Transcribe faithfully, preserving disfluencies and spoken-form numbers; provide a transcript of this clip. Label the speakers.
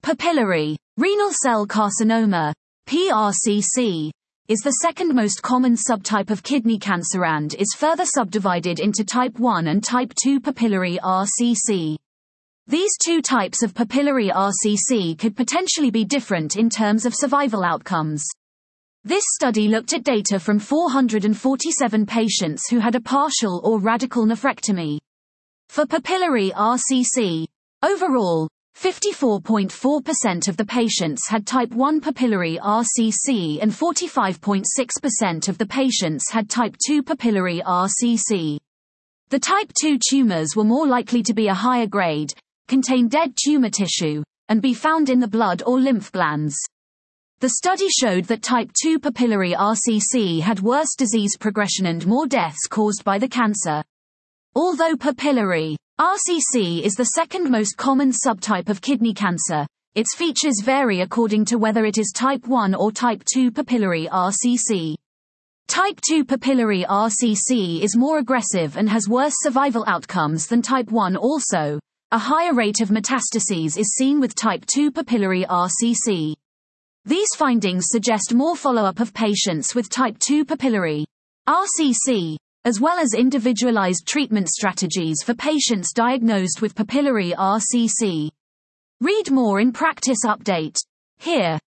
Speaker 1: Papillary renal cell carcinoma, P R C C, is the second most common subtype of kidney cancer and is further subdivided into type one and type two papillary R C C. These two types of papillary R C C could potentially be different in terms of survival outcomes. This study looked at data from four hundred forty-seven patients who had a partial or radical nephrectomy. For papillary R C C, overall, fifty-four point four percent of the patients had type one papillary R C C and forty-five point six percent of the patients had type two papillary R C C. The type two tumors were more likely to be a higher grade, contain dead tumor tissue, and be found in the blood or lymph glands. The study showed that type two papillary R C C had worse disease progression and more deaths caused by the cancer. Although papillary R C C is the second most common subtype of kidney cancer, its features vary according to whether it is type one or type two papillary R C C. Type two papillary R C C is more aggressive and has worse survival outcomes than type one. Also, a higher rate of metastases is seen with type two papillary R C C. These findings suggest more follow-up of patients with type two papillary R C C, as well as individualized treatment strategies for patients diagnosed with papillary R C C. Read more in Practice Update. Here.